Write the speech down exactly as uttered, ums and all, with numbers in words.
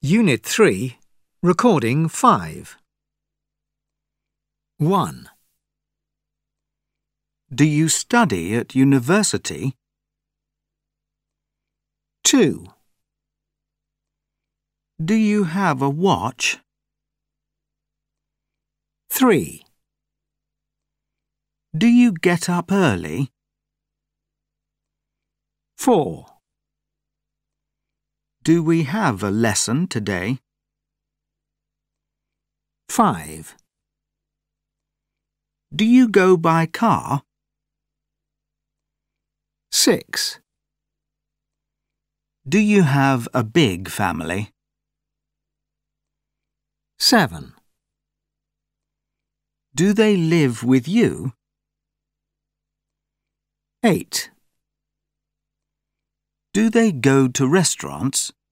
Unit three, Recording five. one. Do you study at university? two. Do you have a watch? three. Do you get up early? four. Do we have a lesson today? five. Do you go by car? six. Do you have a big family? seven. Do they live with you? eight. Do they go to restaurants?